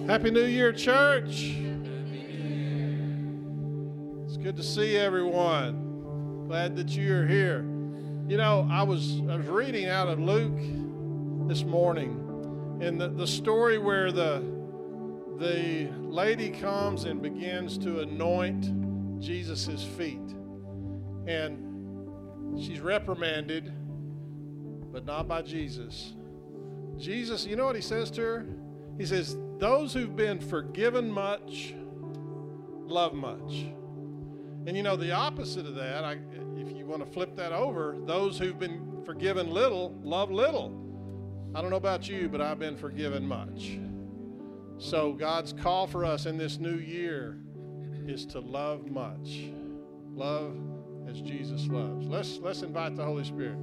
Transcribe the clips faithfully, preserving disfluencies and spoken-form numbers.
Happy New Year, church. It's good to see everyone. Glad that you're here. You know, I was I was reading out of Luke this morning, and the, the story where the the lady comes and begins to anoint Jesus' feet. And she's reprimanded, but not by Jesus. Jesus, you know what he says to her? He says, those who've been forgiven much, love much. And you know, the opposite of that, I, if you want to flip that over, those who've been forgiven little, love little. I don't know about you, but I've been forgiven much. So God's call for us in this new year is to love much. Love as Jesus loves. Let's, let's invite the Holy Spirit.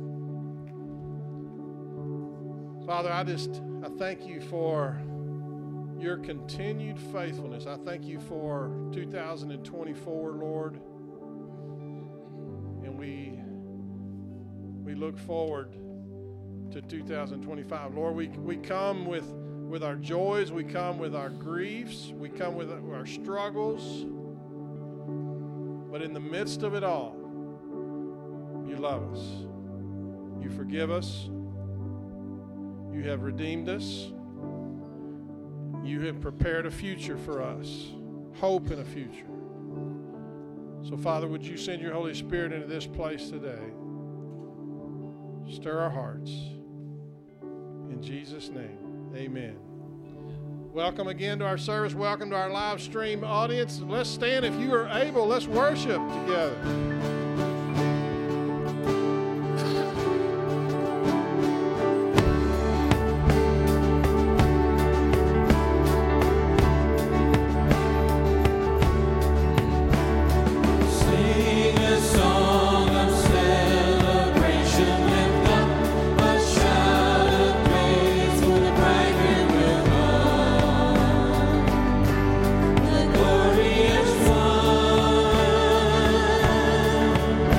Father, I just, I thank you for your continued faithfulness. I thank you for two thousand twenty-four, Lord. And we we look forward to two thousand twenty-five. Lord, we, we come with, with our joys. We come with our griefs. We come with our struggles. But in the midst of it all, you love us. You forgive us. You have redeemed us. You have prepared a future for us, hope in a future. So, Father, would you send your Holy Spirit into this place today? Stir our hearts. In Jesus' name, amen. Welcome again to our service. Welcome to our live stream audience. Let's stand if you are able. Let's worship together. Glorious one.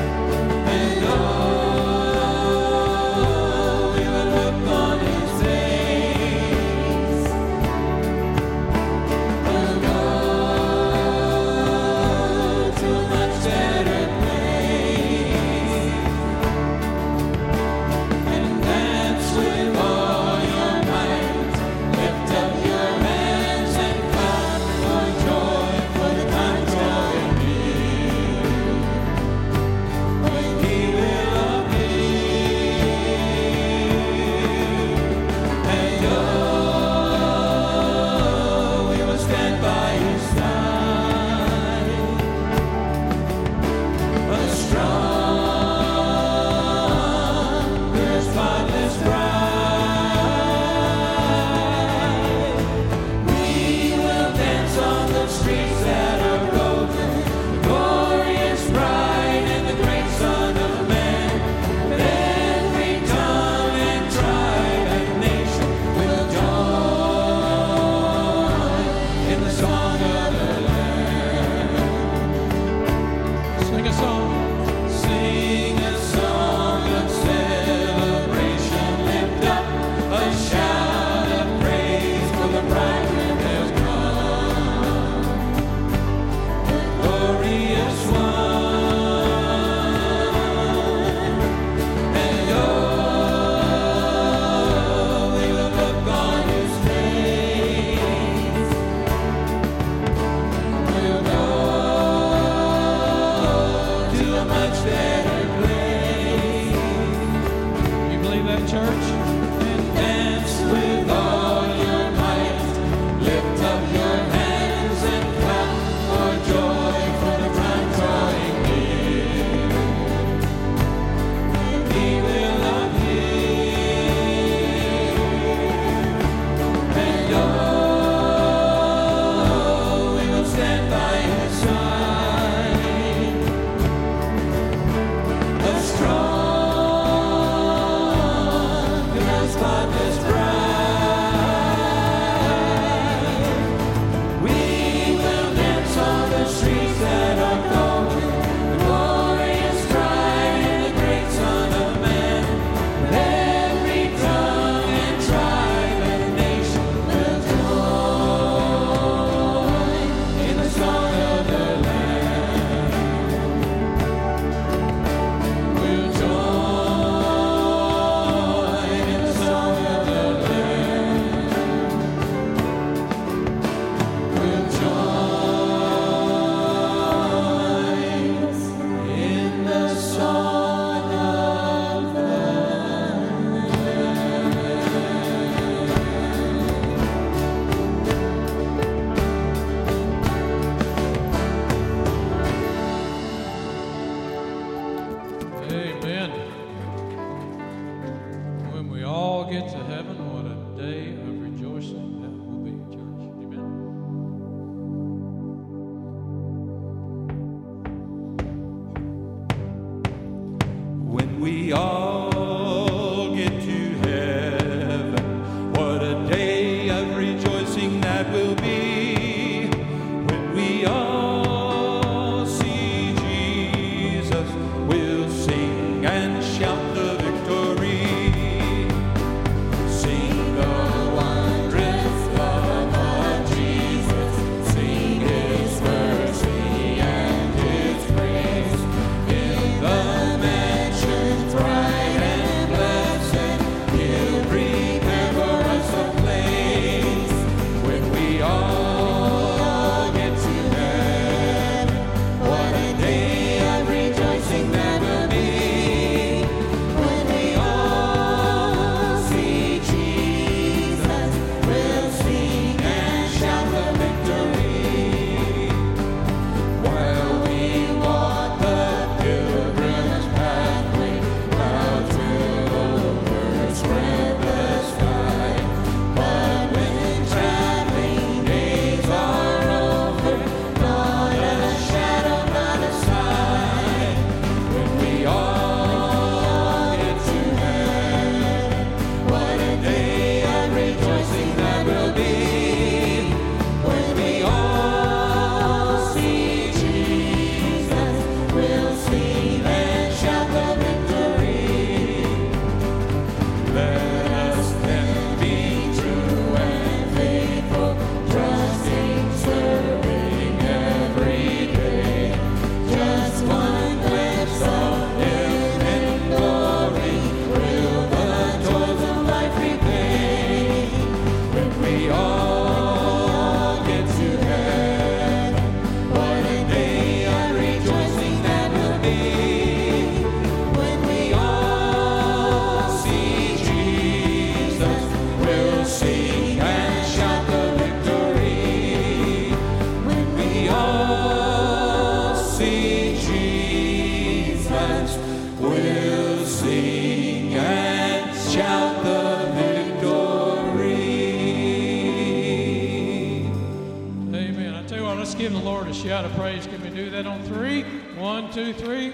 Lord a shout of praise? Can we do that on three? One, two, three.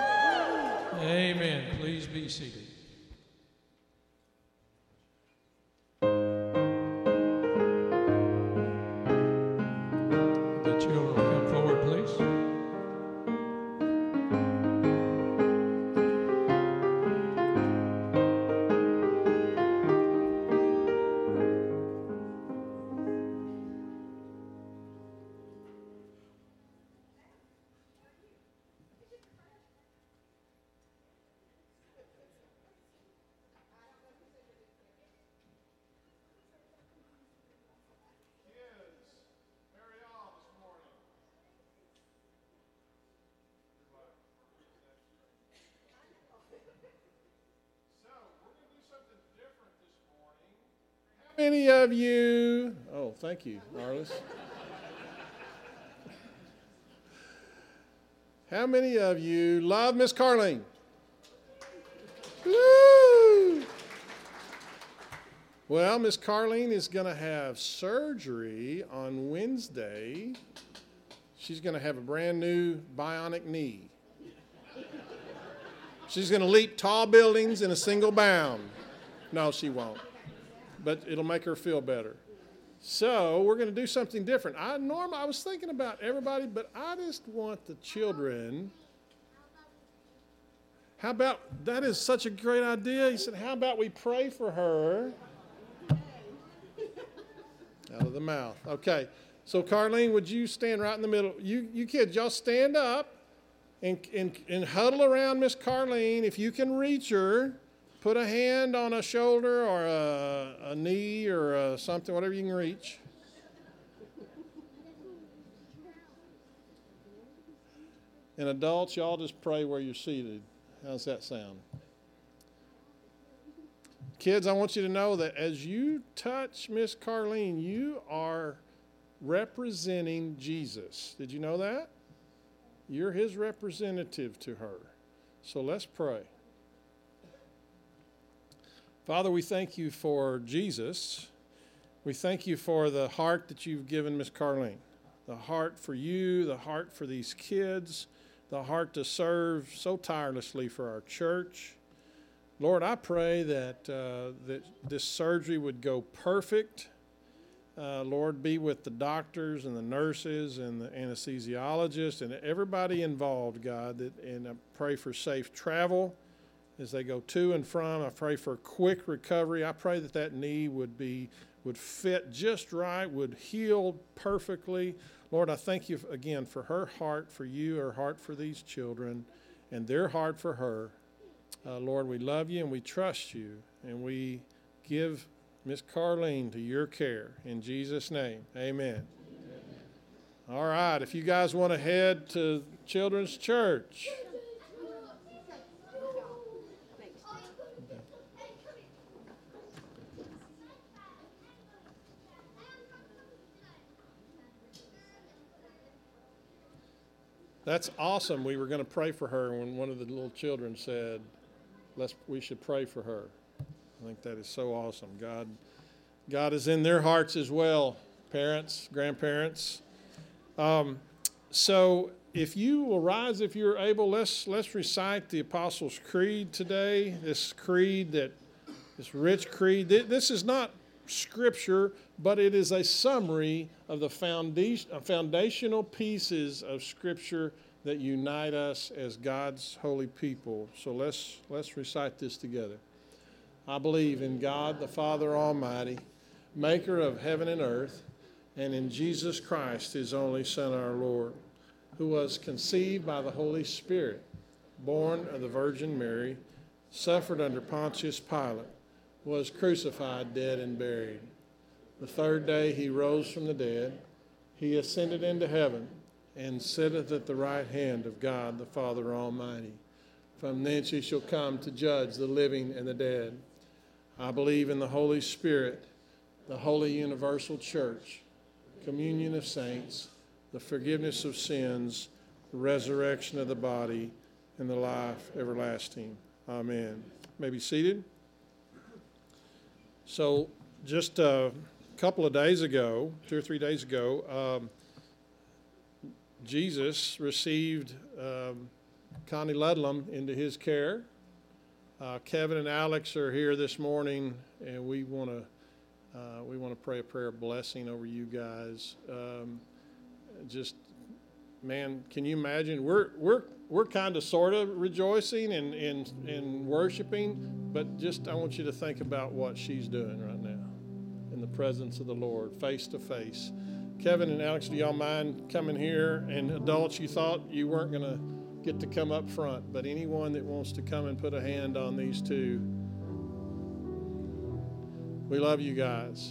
Amen. Please be seated. The children will come forward, please. How many of you, oh, thank you, Arliss. How many of you love Miss Carlene? Woo! Well, Miss Carlene is going to have surgery on Wednesday. She's going to have a brand new bionic knee. She's going to leap tall buildings in a single bound. No, she won't. But it'll make her feel better. So we're going to do something different. I normally I was thinking about everybody, but I just want the children. How about, that is such a great idea. He said, how about we pray for her? Out of the mouth. Okay. So Carlene, would you stand right in the middle? You you kids, y'all stand up and, and, and huddle around Miss Carlene. If you can reach her, put a hand on a shoulder or a, a knee or a something, whatever you can reach. And adults, y'all just pray where you're seated. How's that sound? Kids, I want you to know that as you touch Miss Carlene, you are representing Jesus. Did you know that? You're his representative to her. So let's pray. Father, we thank you for Jesus. We thank you for the heart that you've given Miss Carlene, the heart for you, the heart for these kids, the heart to serve so tirelessly for our church. Lord, I pray that, uh, that this surgery would go perfect. Uh, Lord, be with the doctors and the nurses and the anesthesiologists and everybody involved, God, that, and I pray for safe travel as they go to and from. I pray for quick recovery. I pray that that knee would be would fit just right, would heal perfectly. Lord, I thank you again for her heart for you, her heart for these children, and their heart for her. Uh, Lord, we love you and we trust you, and we give Miss Carlene to your care. In Jesus' name, amen. Amen. All right, if you guys want to head to Children's Church. That's awesome. We were going to pray for her when one of the little children said, "Let's we should pray for her." I think that is so awesome. God, God is in their hearts as well, parents, grandparents. Um, so if you will rise, if you're able, let's let's recite the Apostles' Creed today. This creed that, this rich creed. This is not Scripture, but it is a summary of the foundation, foundational pieces of Scripture that unite us as God's holy people. So let's let's recite this together. I believe in God, the Father Almighty, maker of heaven and earth, and in Jesus Christ, his only Son, our Lord, who was conceived by the Holy Spirit, born of the Virgin Mary, suffered under Pontius Pilate, was crucified, dead, and buried. The third day he rose from the dead. He ascended into heaven and sitteth at the right hand of God the Father Almighty. From thence he shall come to judge the living and the dead. I believe in the Holy Spirit, the holy universal church, communion of saints, the forgiveness of sins, the resurrection of the body, and the life everlasting. Amen. You may be seated. So just a couple of days ago, two or three days ago, um, Jesus received um, Connie Ludlam into his care. Uh, Kevin and Alex are here this morning, and we want to uh, we want to pray a prayer of blessing over you guys. Um, just, man, can you imagine? We're we're we're kind of sort of rejoicing and and and worshiping, but just I want you to think about what she's doing right now in the presence of the Lord, face to face. Kevin and Alex, do y'all mind coming here? And adults, you thought you weren't going to get to come up front, but anyone that wants to come and put a hand on these two, we love you guys.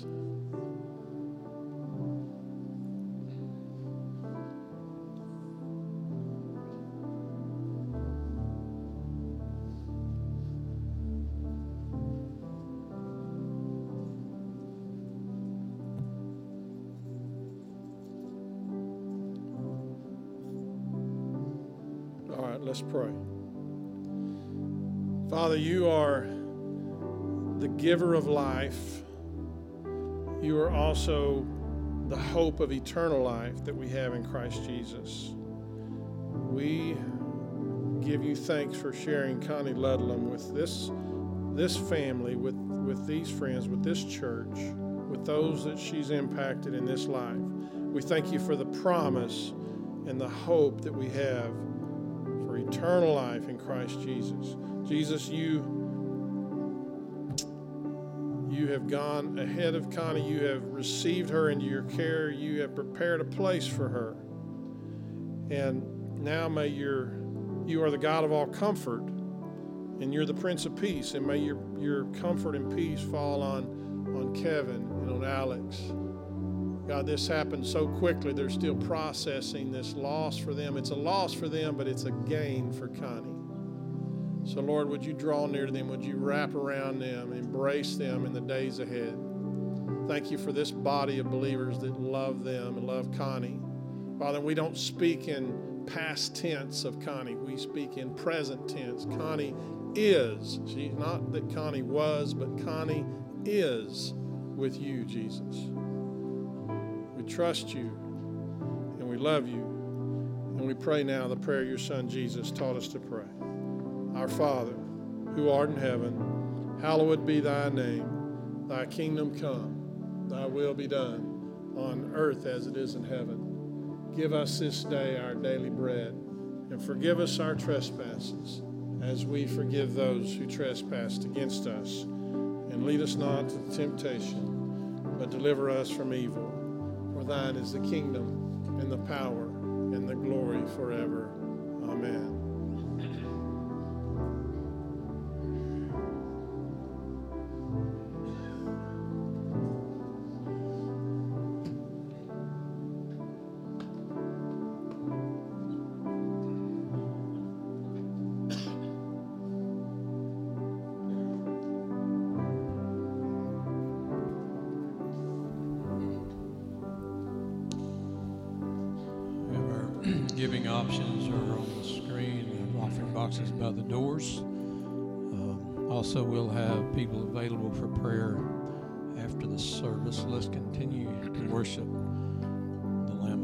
Let's pray. Father, you are the giver of life. You are also the hope of eternal life that we have in Christ Jesus. We give you thanks for sharing Connie Ludlam with this, this family, with, with these friends, with this church, with those that she's impacted in this life. We thank you for the promise and the hope that we have for eternal life in Christ Jesus. Jesus, you, you have gone ahead of Connie. You have received her into your care. You have prepared a place for her. And now may your, you are the God of all comfort, and you're the Prince of Peace, and may your, your comfort and peace fall on, on Kevin and on Alex. God, this happened so quickly. They're still processing this loss for them. It's a loss for them, but it's a gain for Connie. So, Lord, would you draw near to them? Would you wrap around them, embrace them in the days ahead? Thank you for this body of believers that love them and love Connie. Father, we don't speak in past tense of Connie. We speak in present tense. Connie is. She's not that Connie was, but Connie is with you, Jesus. Trust you, and we love you, and we pray now the prayer your Son Jesus taught us to pray. Our Father, who art in heaven, hallowed be thy name. Thy kingdom come, thy will be done, on earth as it is in heaven. Give us this day our daily bread, and forgive us our trespasses, as we forgive those who trespass against us. And lead us not to temptation, but deliver us from evil. For thine is the kingdom, and the power, and the glory forever. Amen. Giving options are on the screen, the offering boxes by the doors. Um, also, we'll have people available for prayer after the service. Let's continue to worship the Lamb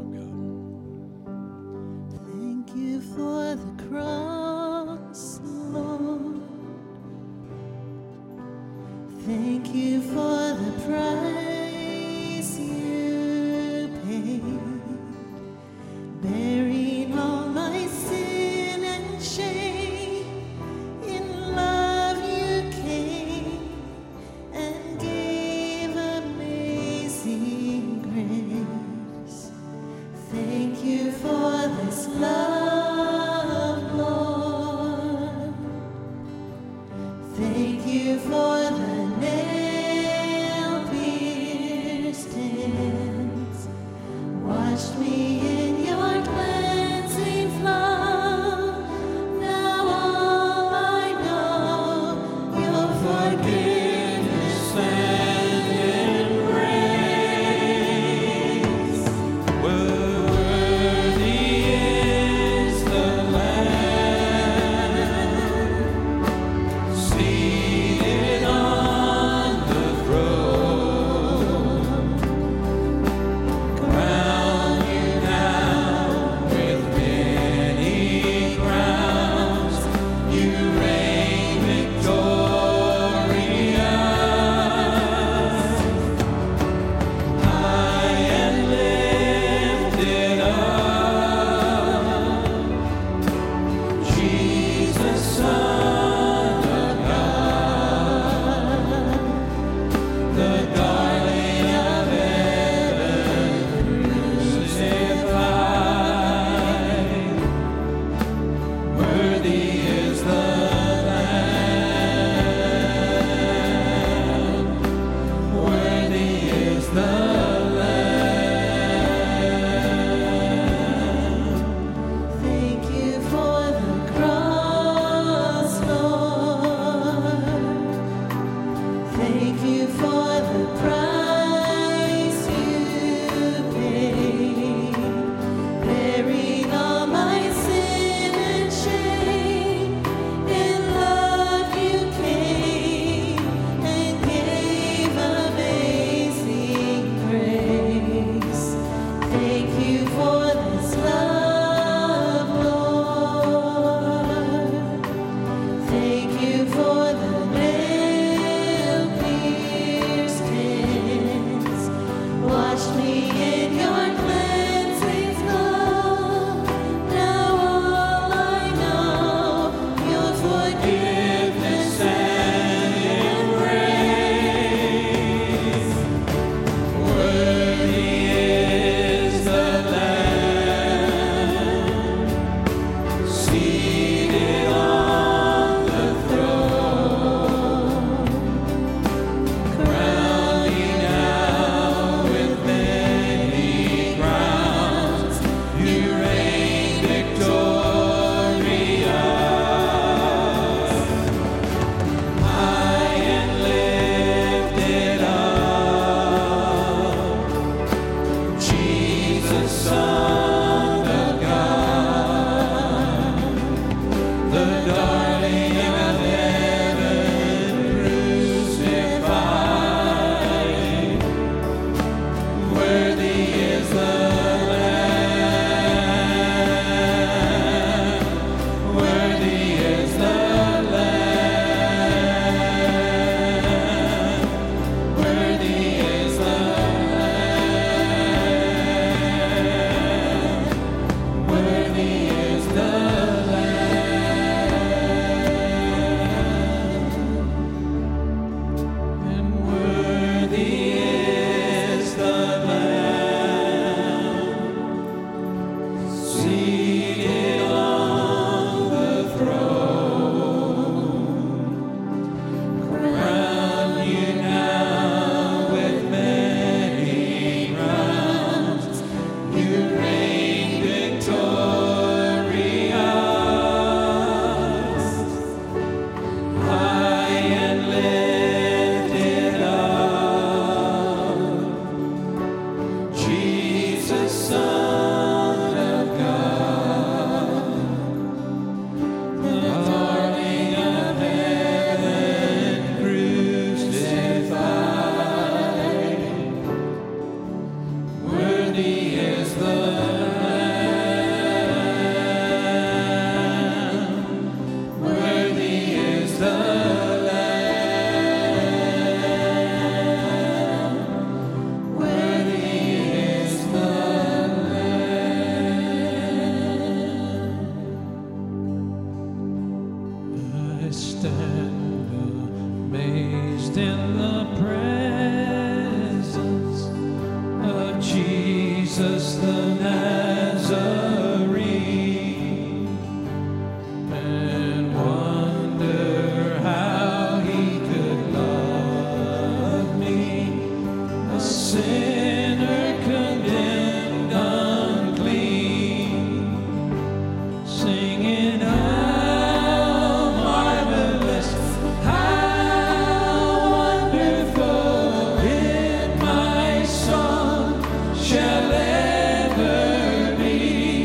of God. Thank you for the cross, Lord. Thank you for the price you paid. Bearing all my sin and shame, in love you came and gave amazing grace. Thank you for this love, Lord. Shall ever be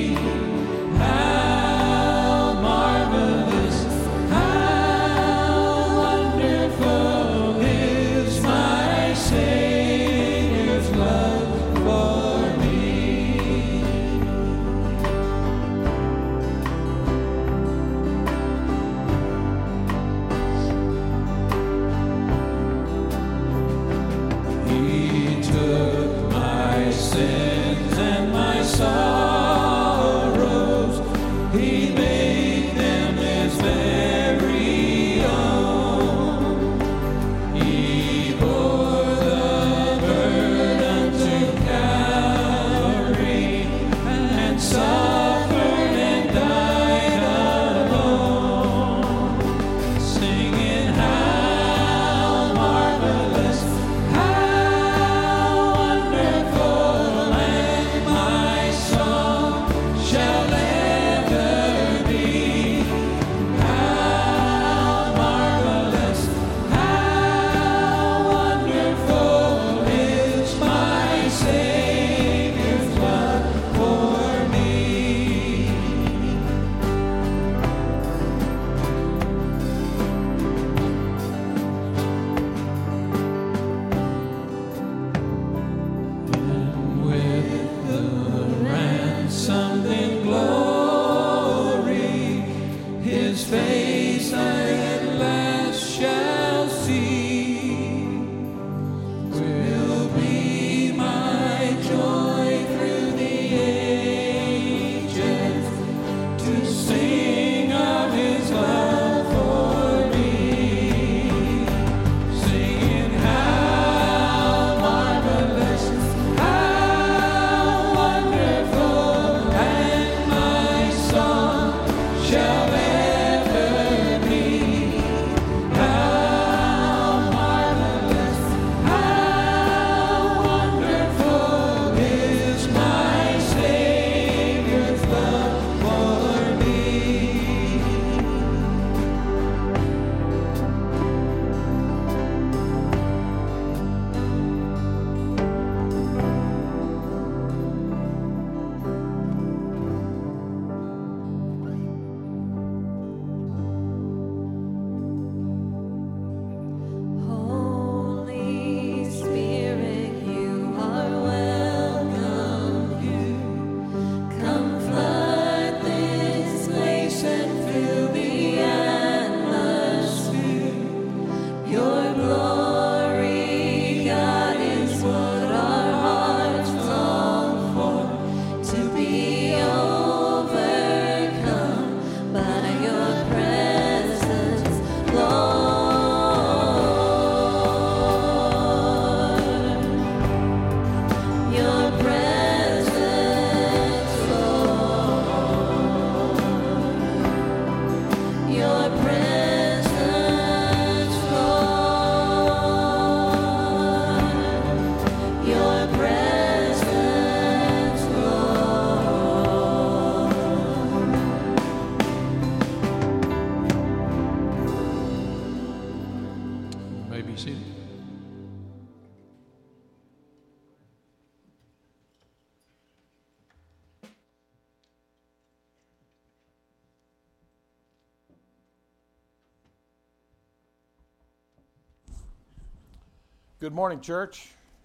Good morning, church.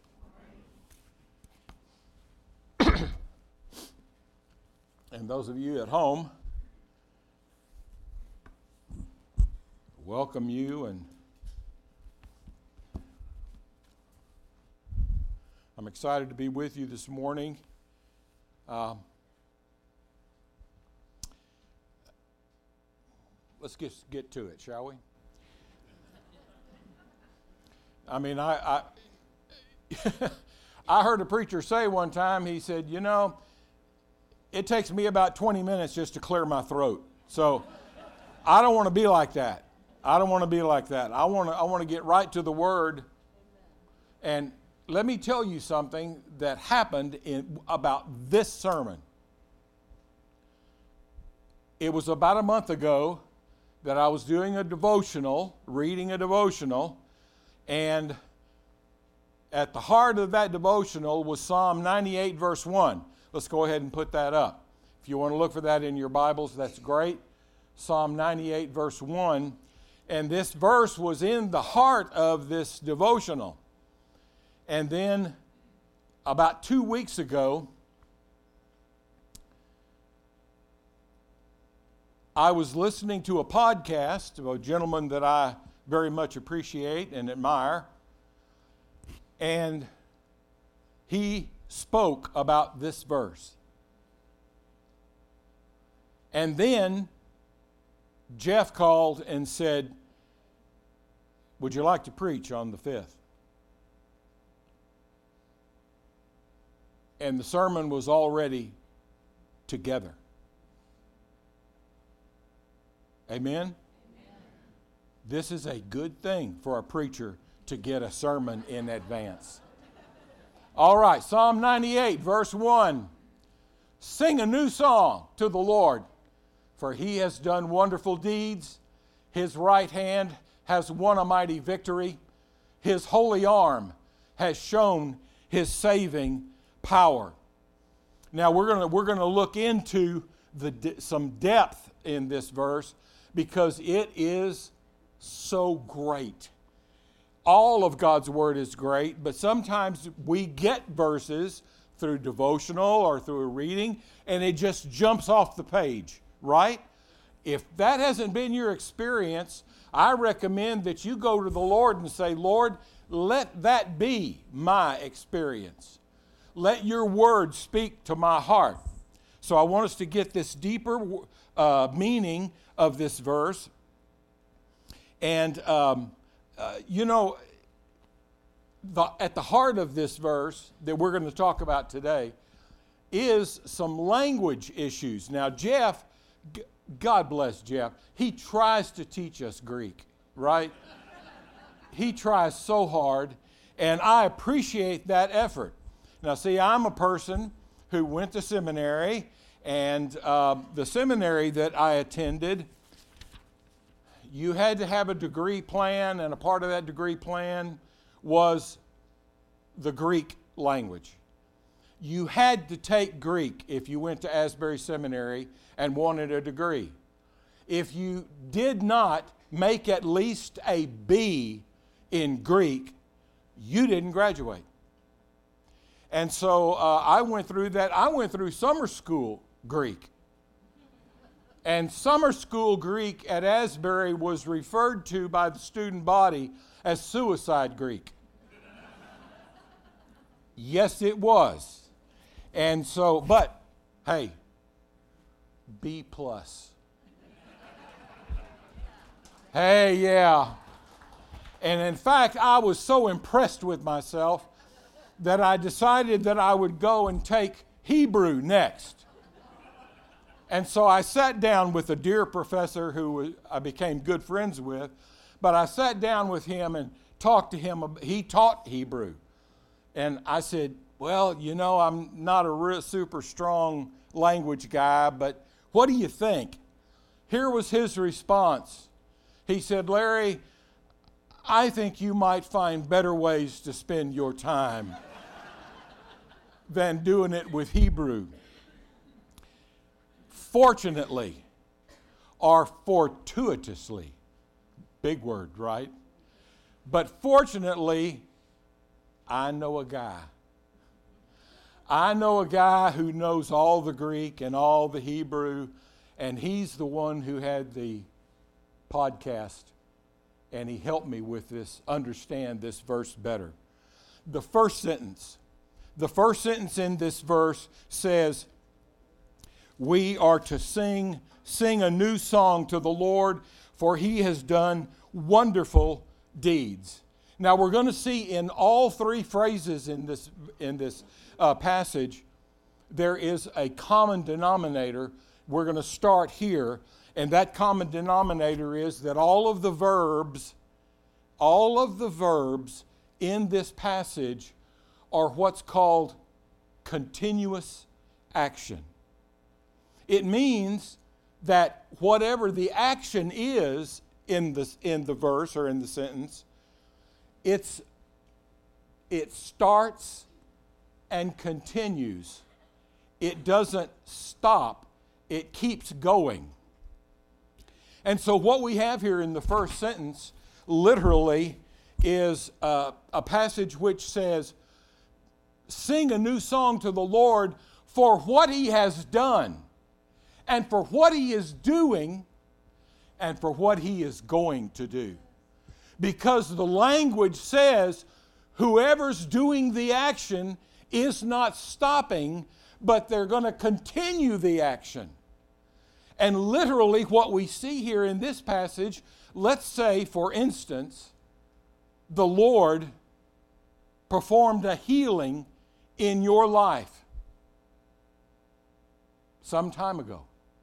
And those of you at home, welcome you, and I'm excited to be with you this morning. Um, let's get get to it, shall we? I mean, I I, I heard a preacher say one time, he said, you know, it takes me about twenty minutes just to clear my throat. So I don't want to be like that. I don't want to be like that. I want to I want to get right to the Word. And let me tell you something that happened in about this sermon. It was about a month ago that I was doing a devotional, reading a devotional, and at the heart of that devotional was Psalm ninety-eight, verse one. Let's go ahead and put that up. If you want to look for that in your Bibles, that's great. Psalm ninety-eight, verse one. And this verse was in the heart of this devotional. And then about two weeks ago, I was listening to a podcast of a gentleman that I very much appreciate and admire, and he spoke about this verse. And then Jeff called and said, would you like to preach on the fifth? And the sermon was already together. Amen? Amen? This is a good thing for a preacher to get a sermon in advance. All right, Psalm ninety-eight, verse one. Sing a new song to the Lord, for he has done wonderful deeds. His right hand has won a mighty victory. His holy arm has shown his saving power. Now we're going to we're going to look into the some depth in this verse because it is so great. All of God's Word is great, but sometimes we get verses through devotional or through a reading, and it just jumps off the page, right? If that hasn't been your experience, I recommend that you go to the Lord and say, Lord, let that be my experience. Let your Word speak to my heart. So I want us to get this deeper uh, meaning of this verse. And, um, uh, you know, the, at the heart of this verse that we're going to talk about today is some language issues. Now, Jeff, g- God bless Jeff, he tries to teach us Greek, right? He tries so hard, and I appreciate that effort. Now, see, I'm a person who went to seminary, and uh, the seminary that I attended, you had to have a degree plan, and a part of that degree plan was the Greek language. You had to take Greek if you went to Asbury Seminary and wanted a degree. If you did not make at least a B in Greek, you didn't graduate. And so uh, I went through that. I went through summer school Greek. And summer school Greek at Asbury was referred to by the student body as suicide Greek. Yes, it was. And so, but, hey, B plus. Hey, yeah. And in fact, I was so impressed with myself that I decided that I would go and take Hebrew next. And so I sat down with a dear professor who I became good friends with, but I sat down with him and talked to him. He taught Hebrew. And I said, well, you know, I'm not a real super strong language guy, but what do you think? Here was his response. He said, Larry, I think you might find better ways to spend your time than doing it with Hebrew. Fortunately, or fortuitously, big word, right? But fortunately, I know a guy. I know a guy who knows all the Greek and all the Hebrew, and he's the one who had the podcast, and he helped me with this, understand this verse better. The first sentence, the first sentence in this verse says, we are to sing, sing a new song to the Lord, for he has done wonderful deeds. Now we're going to see in all three phrases in this, in this uh, passage, there is a common denominator. We're going to start here, and that common denominator is that all of the verbs, all of the verbs in this passage are what's called continuous action. It means that whatever the action is in the, in the verse or in the sentence, it's, it starts and continues. It doesn't stop. It keeps going. And so what we have here in the first sentence literally is uh, a passage which says, sing a new song to the Lord for what he has done, and for what he is doing, and for what he is going to do. Because the language says whoever's doing the action is not stopping, but they're going to continue the action. And literally what we see here in this passage, let's say, for instance, the Lord performed a healing in your life some time ago.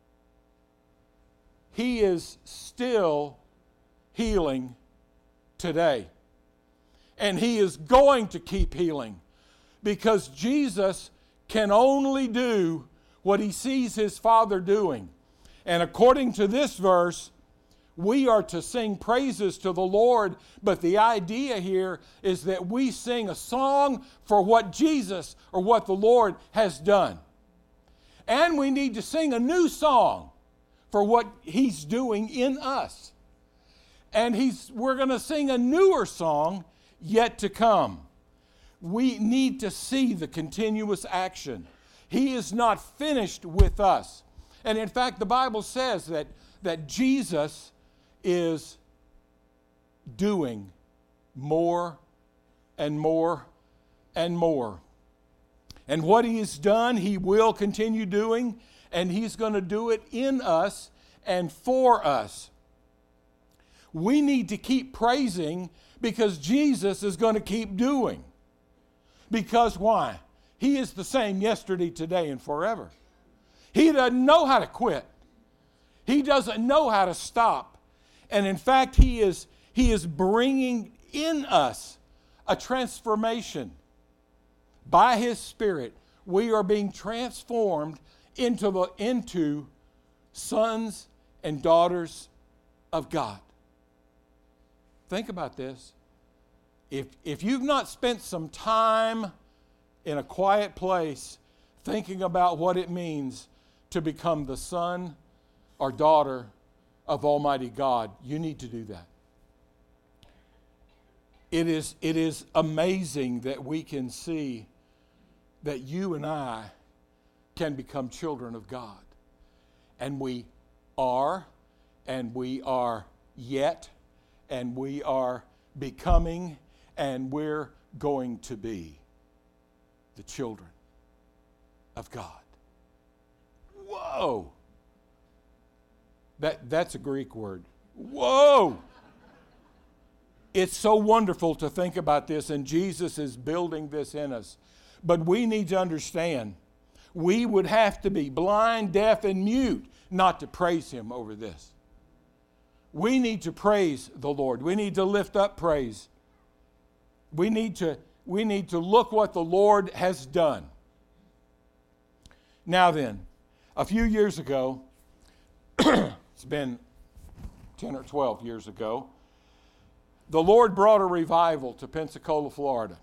He is still healing today. And he is going to keep healing, because Jesus can only do what he sees his Father doing. And according to this verse, we are to sing praises to the Lord, but the idea here is that we sing a song for what Jesus or what the Lord has done. And we need to sing a new song for what he's doing in us. And he's, we're going to sing a newer song yet to come. We need to see the continuous action. He is not finished with us. And in fact, the Bible says that, that Jesus is doing more and more and more. And what he has done, he will continue doing, and he's going to do it in us and for us. We need to keep praising because Jesus is going to keep doing. Because why? He is the same yesterday, today, and forever. He doesn't know how to quit. He doesn't know how to stop. And in fact, he is, he is bringing in us a transformation. By his Spirit, we are being transformed into, the, into sons and daughters of God. Think about this. If, if you've not spent some time in a quiet place thinking about what it means to become the son or daughter of Almighty God, you need to do that. It is, it is amazing that we can see that you and I can become children of God. And we are, and we are yet, and we are becoming, and we're going to be the children of God. Whoa! That, that's a Greek word. Whoa! It's so wonderful to think about this, and Jesus is building this in us. But we need to understand, we would have to be blind, deaf, and mute not to praise him over this. We need to praise the Lord. We need to lift up praise. We need to, we need to look what the Lord has done. Now then, a few years ago, it's been ten or twelve years ago, the Lord brought a revival to Pensacola, Florida.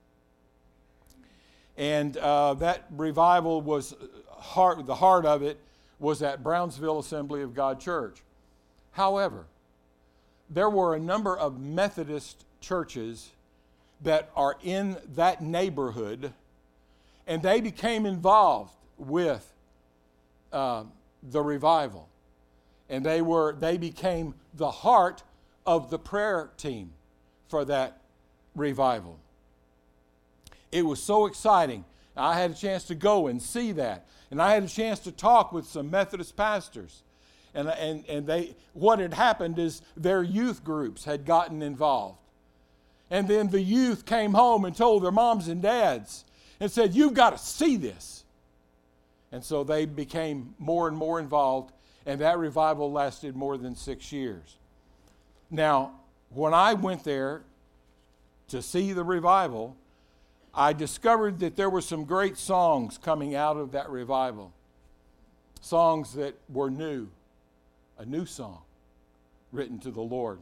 And uh, that revival was, heart, the heart of it was at Brownsville Assembly of God Church. However, there were a number of Methodist churches that are in that neighborhood, and they became involved with uh, the revival. And they were they became the heart of the prayer team for that revival. It was so exciting. I had a chance to go and see that. And I had a chance to talk with some Methodist pastors. And, and, and they what had happened is their youth groups had gotten involved. And then the youth came home and told their moms and dads and said, "You've got to see this." And so they became more and more involved, and that revival lasted more than six years. Now, when I went there to see the revival, I discovered that there were some great songs coming out of that revival. Songs that were new, a new song written to the Lord.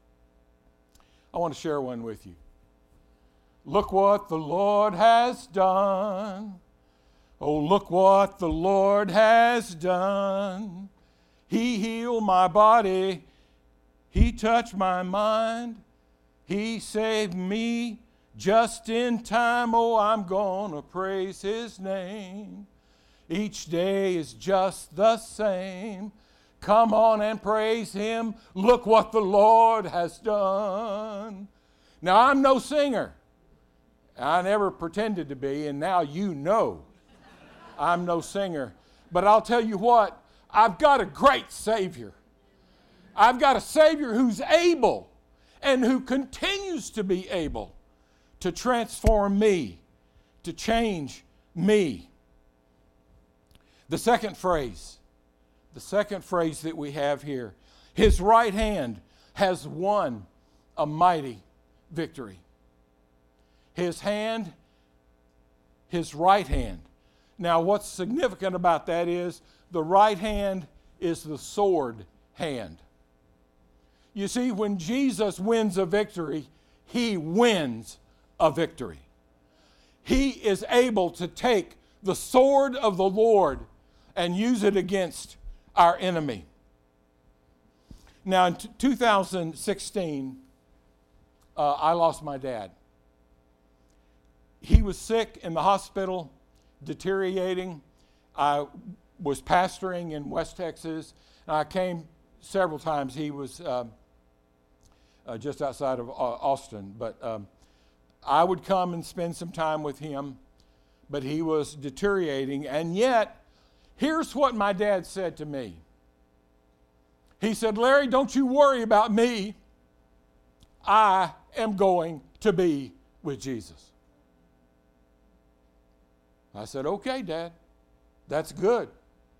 I want to share one with you. Look what the Lord has done. Oh, look what the Lord has done. He healed my body. He touched my mind. He saved me just in time. Oh, I'm gonna praise His name. Each day is just the same. Come on and praise Him. Look what the Lord has done. Now, I'm no singer. I never pretended to be, and now you know I'm no singer. But I'll tell you what, I've got a great Savior. I've got a Savior who's able and who continues to be able to transform me, to change me. The second phrase, the second phrase that we have here, His right hand has won a mighty victory. His hand, His right hand. Now, what's significant about that is the right hand is the sword hand. You see, when Jesus wins a victory, He wins a victory. He is able to take the sword of the Lord and use it against our enemy. Now, in t- two thousand sixteen, uh, I lost my dad. He was sick in the hospital, deteriorating. I was pastoring in West Texas, and I came several times. He was um, uh, just outside of uh, Austin, but um, I would come and spend some time with him, but he was deteriorating. And yet, here's what my dad said to me. He said, "Larry, don't you worry about me. I am going to be with Jesus." I said, "Okay, Dad, that's good."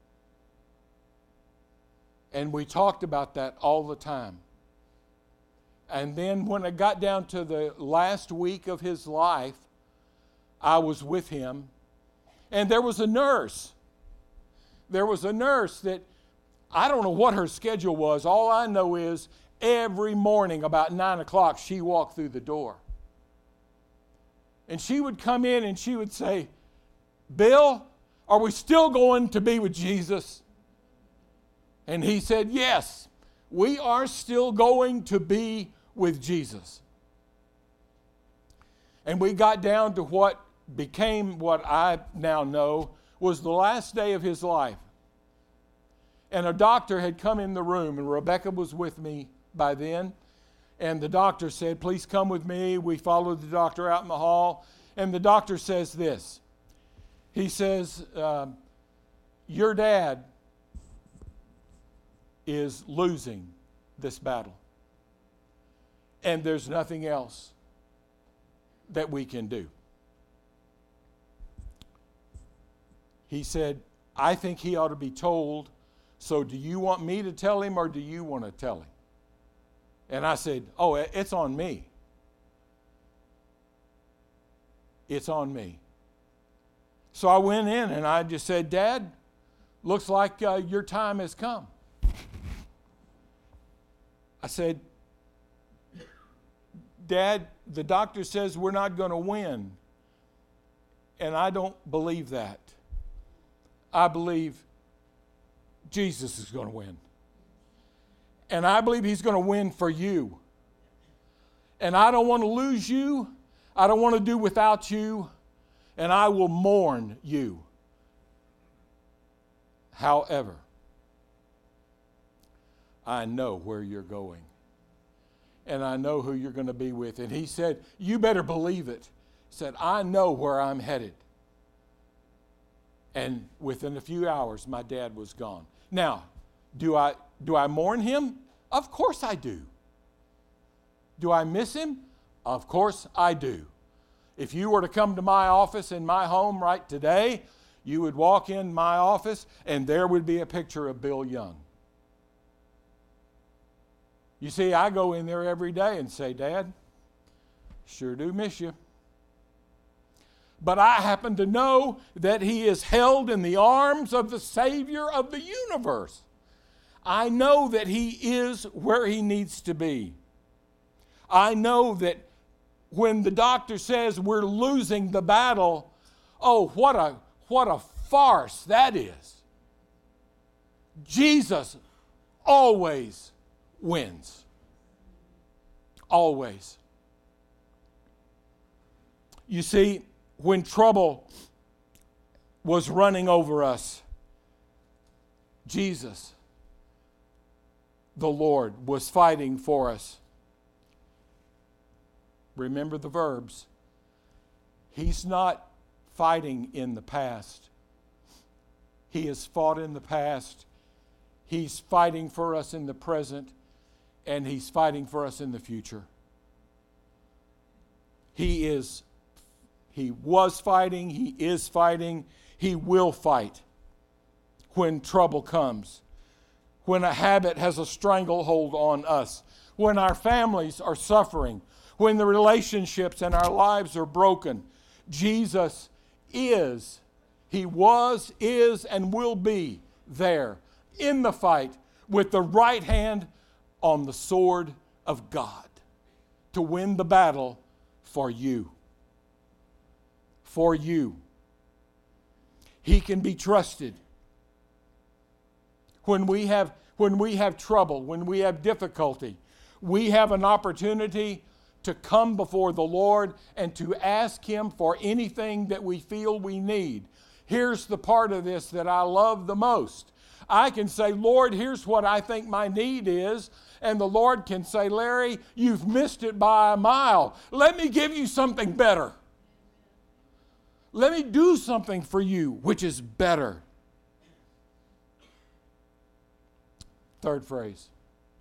And we talked about that all the time. And then when it got down to the last week of his life, I was with him. And there was a nurse. There was a nurse that, I don't know what her schedule was. All I know is every morning about nine o'clock, she walked through the door. And she would come in and she would say, "Bill, are we still going to be with Jesus?" And he said, "Yes, we are still going to be with Jesus." And we got down to what became what I now know was the last day of his life. And a doctor had come in the room, and Rebecca was with me by then. And the doctor said, "Please come with me." We followed the doctor out in the hall. And the doctor says this. He says, uh, "Your dad is losing this battle. And there's nothing else that we can do." He said, "I think he ought to be told. So do you want me to tell him or do you want to tell him?" And I said, "Oh, it's on me. It's on me." So I went in and I just said, "Dad, looks like uh, your time has come." I said, "Dad, the doctor says we're not going to win. And I don't believe that. I believe Jesus is going to win. And I believe He's going to win for you. And I don't want to lose you. I don't want to do without you, and I will mourn you. However, I know where you're going, and I know who you're going to be with. And he said, you better believe it. He said, I know where I'm headed. And within a few hours, my dad was gone. Now, do I, do I mourn him? Of course I do. Do I miss him? Of course I do. If you were to come to my office in my home right today, you would walk in my office and there would be a picture of Bill Young. You see, I go in there every day and say, Dad, sure do miss you. But I happen to know that he is held in the arms of the Savior of the universe. I know that he is where he needs to be. I know that when the doctor says we're losing the battle, oh, what a, what a farce that is. Jesus always wins. Always. You see, when trouble was running over us, Jesus, the Lord, was fighting for us. Remember the verbs. He's not fighting in the past. He has fought in the past. He's fighting for us in the present, and he's fighting for us in the future. He is, he was fighting, he is fighting, he will fight when trouble comes, when a habit has a stranglehold on us, when our families are suffering, when the relationships in our lives are broken. Jesus is, he was, is, and will be there in the fight with the right hand on the sword of God to win the battle for you. For you. He can be trusted. When we have, when we have trouble, when we have difficulty, we have an opportunity to come before the Lord and to ask him for anything that we feel we need. Here's the part of this that I love the most. I can say, Lord, here's what I think my need is. And the Lord can say, Larry, you've missed it by a mile. Let me give you something better. Let me do something for you which is better. Third phrase.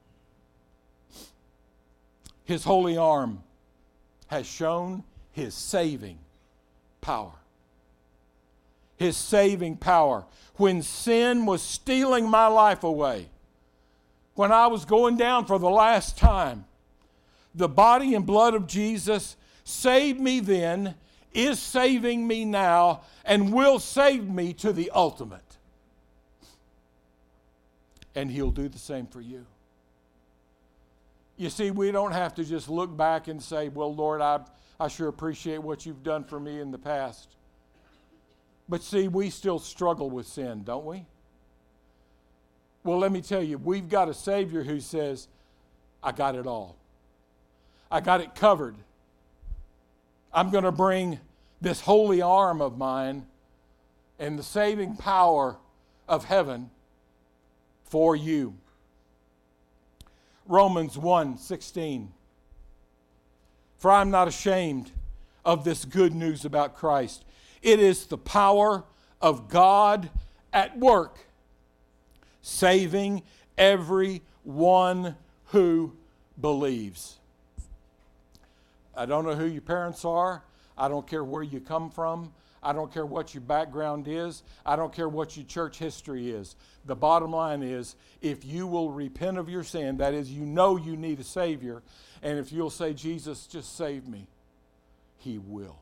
His holy arm has shown his saving power. His saving power. When sin was stealing my life away, when I was going down for the last time, the body and blood of Jesus saved me then, is saving me now, and will save me to the ultimate. And he'll do the same for you. You see, we don't have to just look back and say, well, Lord, I, I sure appreciate what you've done for me in the past. But see, we still struggle with sin, don't we? Well, let me tell you, we've got a Savior who says, I got it all. I got it covered. I'm going to bring this holy arm of mine and the saving power of heaven for you. Romans one sixteen. For I'm not ashamed of this good news about Christ. It is the power of God at work, saving everyone who believes. I don't know who your parents are. I don't care where you come from. I don't care what your background is. I don't care what your church history is. The bottom line is, if you will repent of your sin, that is, you know you need a Savior, and if you'll say, Jesus, just save me, he will.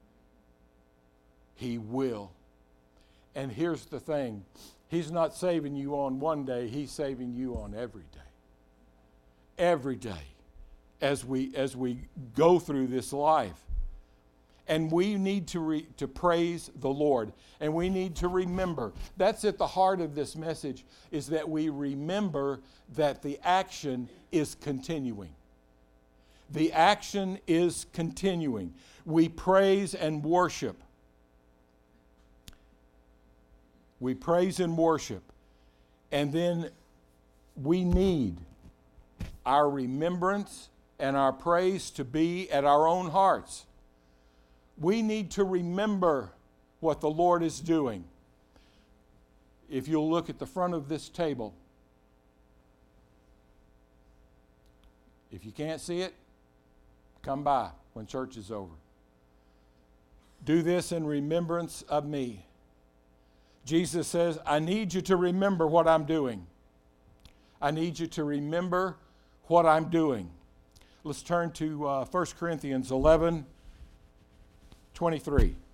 He will. And here's the thing. He's not saving you on one day. He's saving you on every day. Every day as we, as we go through this life. And we need to, re, to praise the Lord. And we need to remember. That's at the heart of this message, is that we remember that the action is continuing. The action is continuing. We praise and worship. We praise and worship. And then we need our remembrance and our praise to be at our own hearts. We need to remember what the Lord is doing. If you'll look at the front of this table, if you can't see it, come by when church is over. Do this in remembrance of me. Jesus says, I need you to remember what I'm doing. I need you to remember what I'm doing. Let's turn to uh, First Corinthians eleven twenty-three.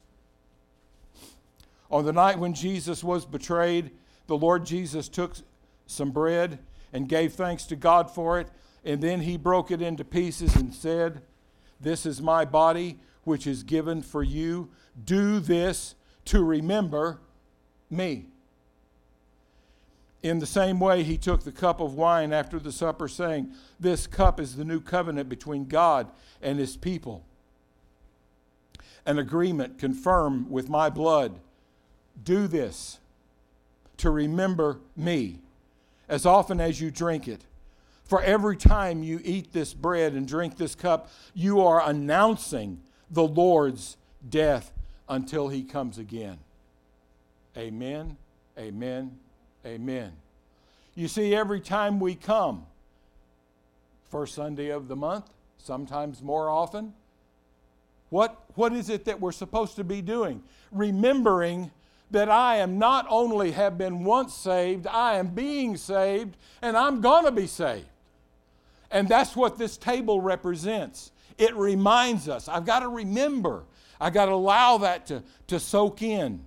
On the night when Jesus was betrayed, the Lord Jesus took some bread and gave thanks to God for it, and then he broke it into pieces and said, this is my body, which is given for you. Do this to remember me. In the same way, he took the cup of wine after the supper, saying, this cup is the new covenant between God and his people, an agreement confirmed with my blood. Do this to remember me as often as you drink it. For every time you eat this bread and drink this cup, you are announcing the Lord's death until he comes again. Amen, amen, amen. You see, every time we come, first Sunday of the month, sometimes more often, what, what is it that we're supposed to be doing? Remembering that I am not only have been once saved, I am being saved, and I'm going to be saved. And that's what this table represents. It reminds us. I've got to remember. I've got to allow that to, to soak in.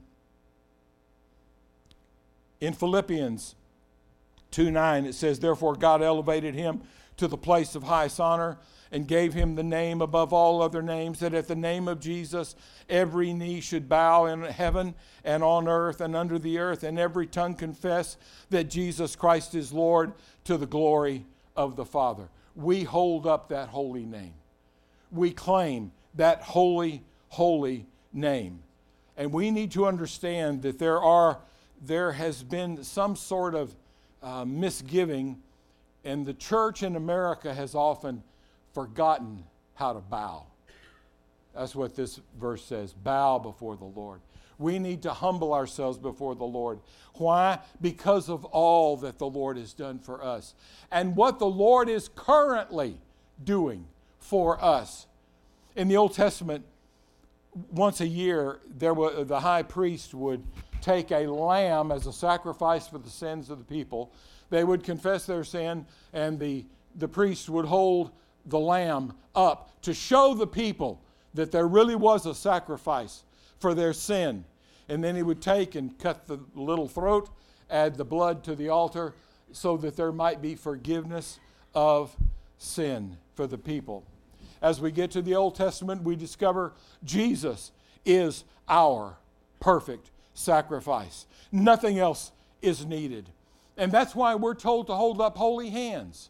In Philippians two nine, it says, therefore God elevated him to the place of highest honor and gave him the name above all other names, that at the name of Jesus every knee should bow in heaven and on earth and under the earth, and every tongue confess that Jesus Christ is Lord, to the glory of the Father. We hold up that holy name. We claim that holy, holy name. And we need to understand that there are, there has been some sort of uh, misgiving, and the church in America has often forgotten how to bow. That's what this verse says, bow before the Lord. We need to humble ourselves before the Lord. Why? Because of all that the Lord has done for us and what the Lord is currently doing for us. In the Old Testament, once a year, there was, the high priest would take a lamb as a sacrifice for the sins of the people. They would confess their sin, and the, the priest would hold the lamb up to show the people that there really was a sacrifice for their sin. And then he would take and cut the little throat, add the blood to the altar, so that there might be forgiveness of sin for the people. As we get to the Old Testament, we discover Jesus is our perfect sacrifice. Nothing else is needed. And that's why we're told to hold up holy hands.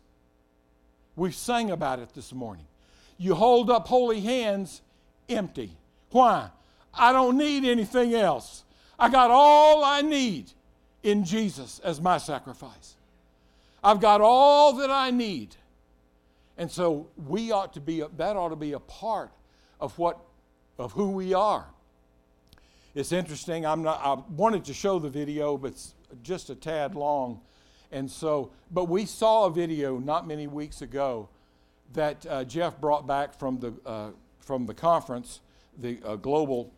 We've sang about it this morning. You hold up holy hands empty. Why? I don't need anything else. I got all I need in Jesus as my sacrifice. I've got all that I need. And so we ought to be, that ought to be a part of what, of who we are. It's interesting. I'm not, I wanted to show the video, but it's just a tad long. And so, but we saw a video not many weeks ago that uh, Jeff brought back from the uh, from the conference, the uh, global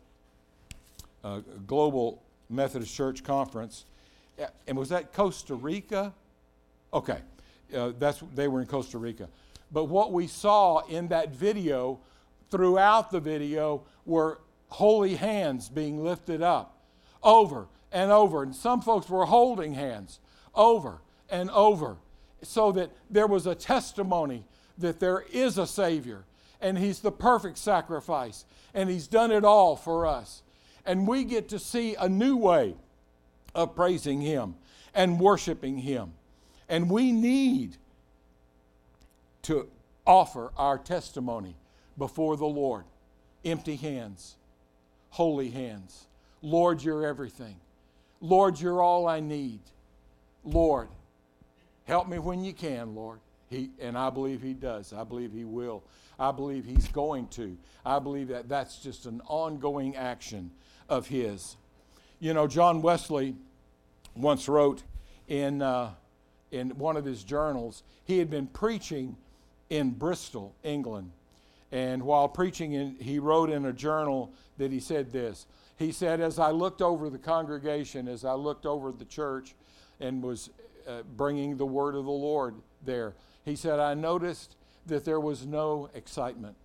uh, global Methodist Church conference, and was that Costa Rica? Okay, uh, that's they were in Costa Rica. But what we saw in that video, throughout the video, were holy hands being lifted up over and over, and some folks were holding hands over and over, so that there was a testimony that there is a Savior, and He's the perfect sacrifice, and He's done it all for us. And we get to see a new way of praising Him and worshiping Him. And we need to offer our testimony before the Lord. Empty hands, holy hands. Lord, you're everything. Lord, you're all I need. Lord, help me when you can, Lord. He, and I believe He does. I believe He will. I believe He's going to. I believe that that's just an ongoing action of His. You know, John Wesley once wrote in, uh, in one of his journals, he had been preaching in Bristol, England. And while preaching, in, he wrote in a journal that he said this. He said, as I looked over the congregation, as I looked over the church and was uh, bringing the word of the Lord there, he said, I noticed that there was no excitement.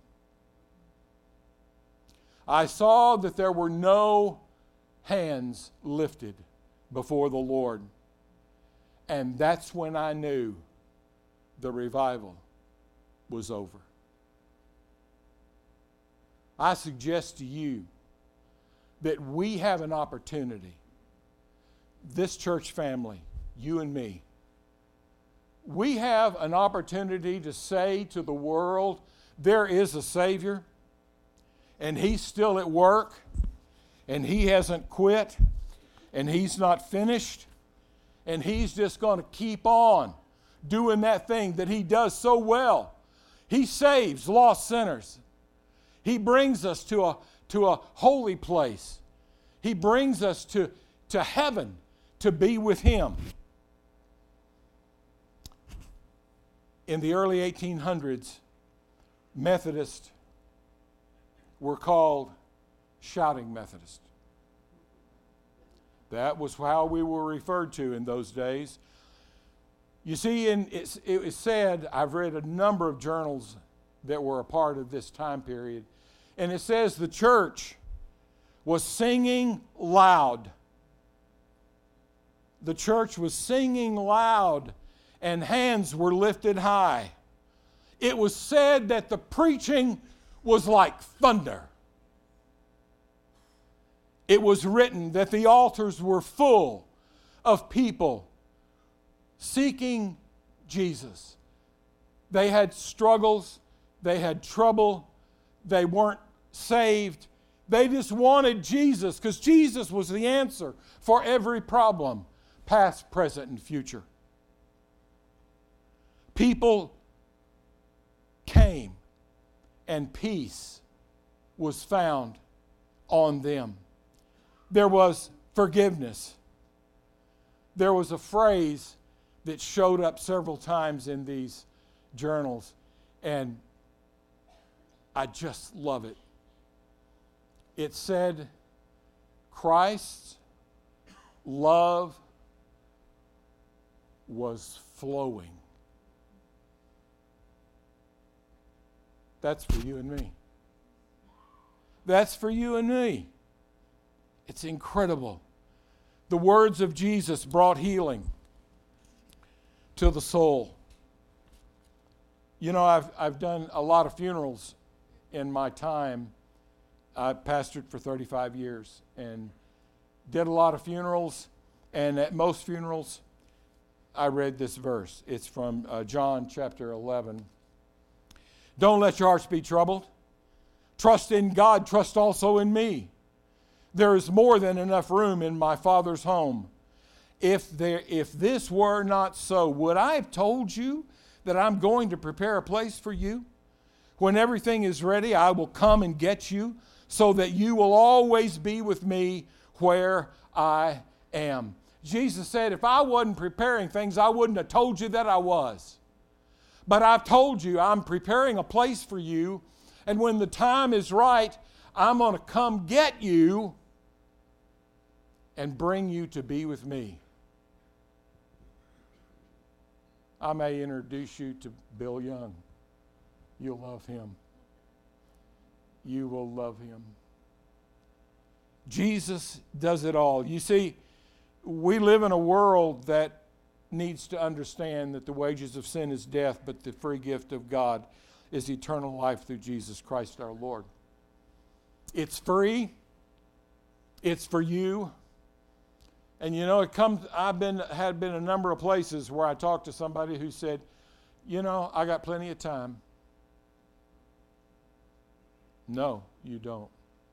I saw that there were no hands lifted before the Lord. And that's when I knew the revival was over. I suggest to you that we have an opportunity, this church family, you and me, we have an opportunity to say to the world, there is a Savior, and He's still at work, and He hasn't quit, and He's not finished, and He's just going to keep on doing that thing that He does so well. He saves lost sinners. He brings us to a, to a holy place. He brings us to, to heaven to be with Him. In the early eighteen hundreds, Methodists were called shouting Methodists. That was how we were referred to in those days. You see, in, it's, it was said, I've read a number of journals that were a part of this time period, and it says the church was singing loud. The church was singing loud, and hands were lifted high. It was said that the preaching was like thunder. It was written that the altars were full of people seeking Jesus. They had struggles, they had trouble, they weren't saved. They just wanted Jesus because Jesus was the answer for every problem, past, present, and future. People came and peace was found on them. There was forgiveness. There was a phrase that showed up several times in these journals, and I just love it. It said, Christ's love was flowing. That's for you and me. That's for you and me. It's incredible. The words of Jesus brought healing to the soul. You know, I've, I've done a lot of funerals in my time. I pastored for thirty-five years and did a lot of funerals. And at most funerals, I read this verse. It's from uh, John chapter eleven. Don't let your hearts be troubled. Trust in God, trust also in me. There is more than enough room in my Father's home. If there, if this were not so, would I have told you that I'm going to prepare a place for you? When everything is ready, I will come and get you, so that you will always be with me where I am. Jesus said, if I wasn't preparing things, I wouldn't have told you that I was. But I've told you I'm preparing a place for you, and when the time is right, I'm going to come get you and bring you to be with me. I may introduce you to Bill Young. You'll love him. You will love him. Jesus does it all. You see, we live in a world that needs to understand that the wages of sin is death, but the free gift of God is eternal life through Jesus Christ our Lord. It's free. It's for you. And you know, it comes. I've been had been a number of places where I talked to somebody who said, you know, I got plenty of time. No, you don't.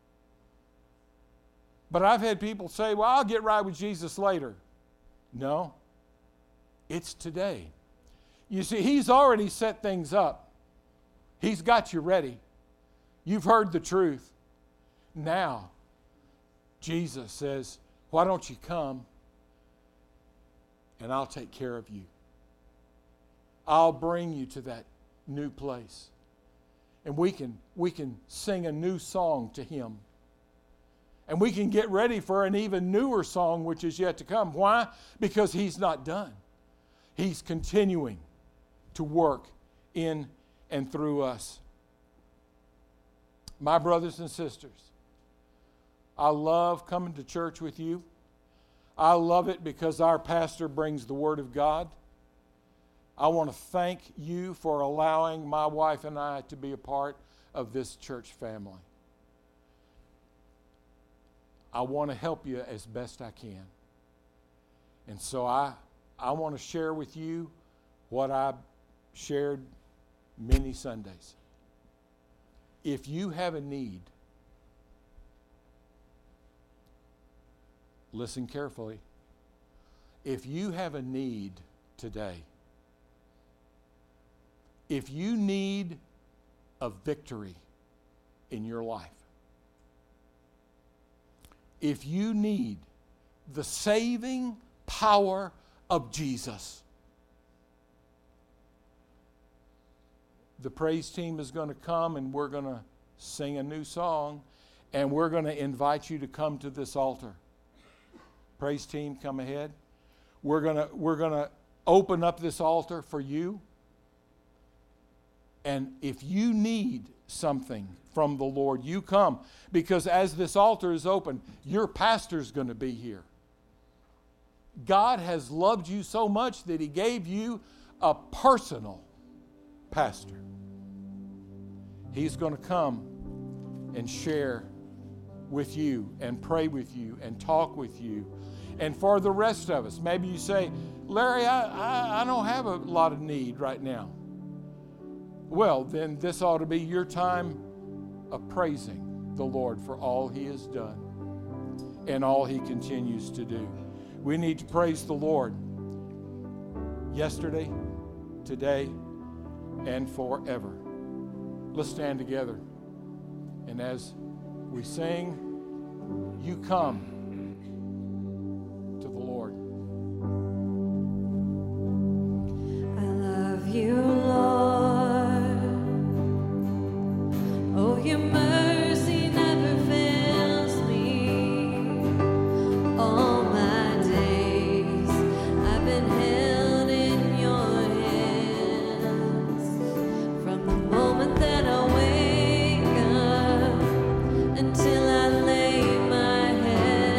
But I've had people say, well, I'll get right with Jesus later. No, it's today. You see, He's already set things up. He's got you ready. You've heard the truth. Now, Jesus says, why don't you come and I'll take care of you. I'll bring you to that new place. And we can, we can sing a new song to Him. And we can get ready for an even newer song which is yet to come. Why? Because He's not done. He's continuing to work in and through us. My brothers and sisters, I love coming to church with you. I love it because our pastor brings the Word of God. I want to thank you for allowing my wife and I to be a part of this church family. I want to help you as best I can. And so I, I want to share with you what I shared many Sundays. If you have a need, listen carefully. If you have a need today, if you need a victory in your life, if you need the saving power of Jesus, the praise team is going to come and we're going to sing a new song and we're going to invite you to come to this altar. Praise team, come ahead. We're going to we're going to open up this altar for you. And if you need something from the Lord, you come. Because as this altar is open, your pastor's going to be here. God has loved you so much that He gave you a personal pastor. He's going to come and share with you and pray with you and talk with you. And for the rest of us, maybe you say, Larry, I, I, I don't have a lot of need right now. Well, then this ought to be your time of praising the Lord for all He has done and all He continues to do. We need to praise the Lord yesterday, today, and forever. Let's stand together. And as we sing, you come to the Lord. I love you, Lord. Oh, your mercy never fails me. All my days I've been held in your hands. From the moment that I wake up until I lay my head,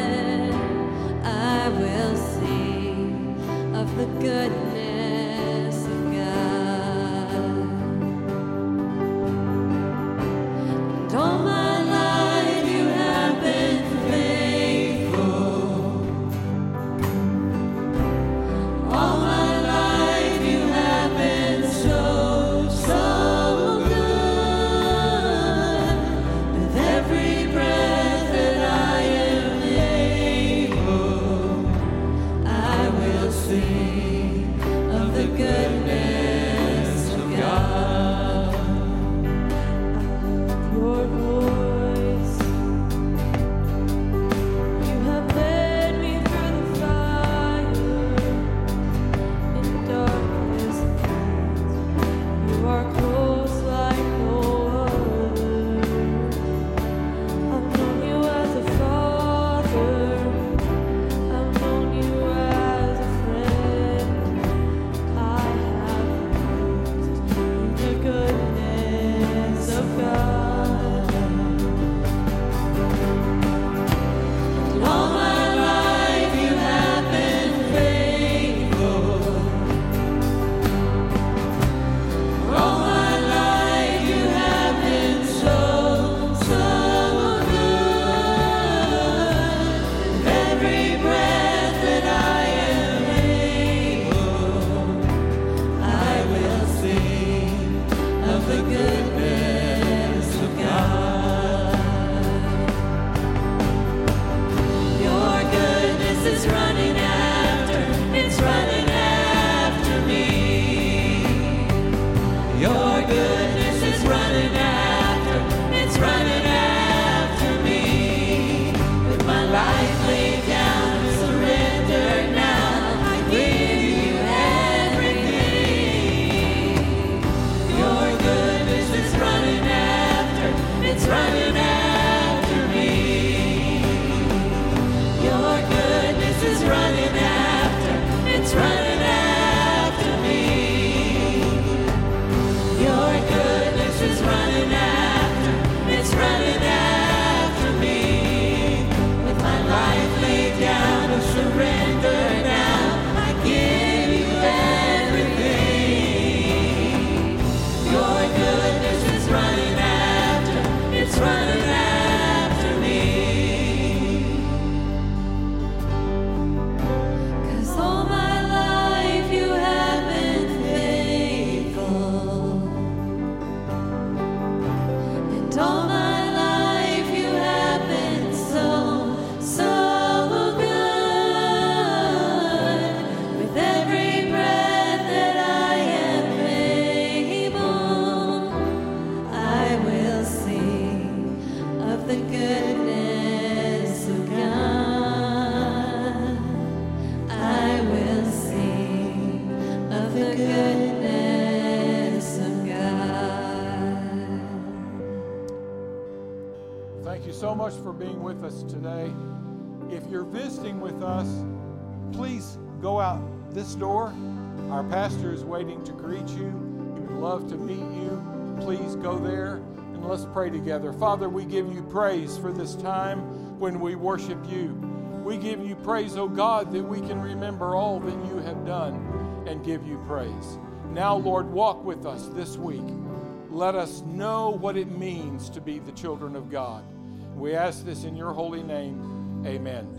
much for being with us today. If you're visiting with us, please go out this door. Our pastor is waiting to greet you. He would love to meet you. Please go there and let's pray together. Father, we give you praise for this time when we worship you. We give you praise, oh God, that we can remember all that you have done and give you praise. Now, Lord, walk with us this week. Let us know what it means to be the children of God. We ask this in your holy name. Amen.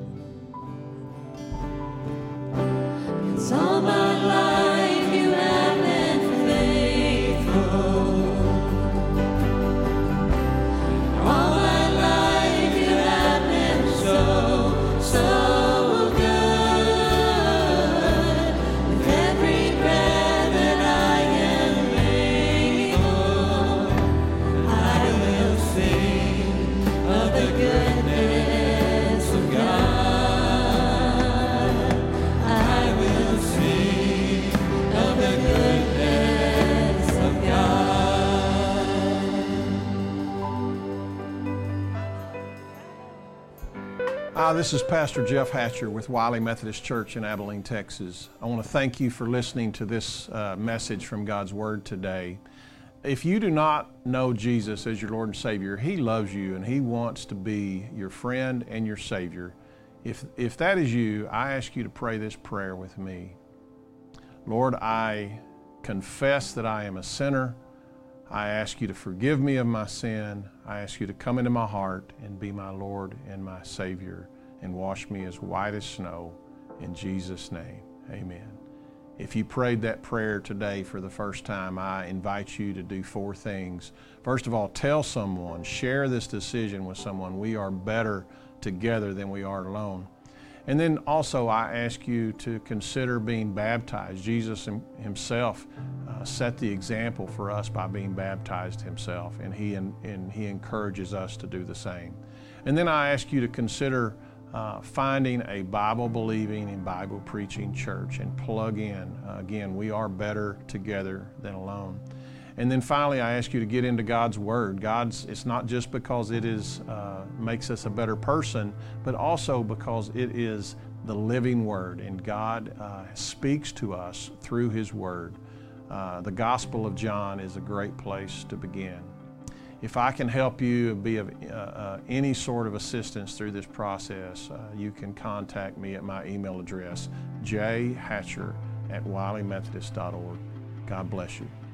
It's all my life you have been faithful. All my life you have been so, so good. With every breath that I am able, I will sing of the goodness of God. Hi, this is Pastor Jeff Hatcher with Wiley Methodist Church in Abilene, Texas. I want to thank you for listening to this uh, message from God's Word today. If you do not know Jesus as your Lord and Savior, He loves you and He wants to be your friend and your Savior. If, if that is you, I ask you to pray this prayer with me. Lord, I confess that I am a sinner. I ask you to forgive me of my sin. I ask you to come into my heart and be my Lord and my Savior and wash me as white as snow. In Jesus' name, amen. If you prayed that prayer today for the first time, I invite you to do four things. First of all, tell someone, share this decision with someone. We are better together than we are alone. And then also I ask you to consider being baptized. Jesus himself uh, set the example for us by being baptized himself, and he, and, and he encourages us to do the same. And then I ask you to consider uh, finding a Bible-believing and Bible-preaching church and plug in. Uh, again, we are better together than alone. And then finally, I ask you to get into God's Word. God's, it's not just because it is uh, makes us a better person, but also because it is the living Word, and God uh, speaks to us through His Word. Uh, the Gospel of John is a great place to begin. If I can help you be of uh, uh, any sort of assistance through this process, uh, you can contact me at my email address, j hatcher at wiley methodist dot org. God bless you.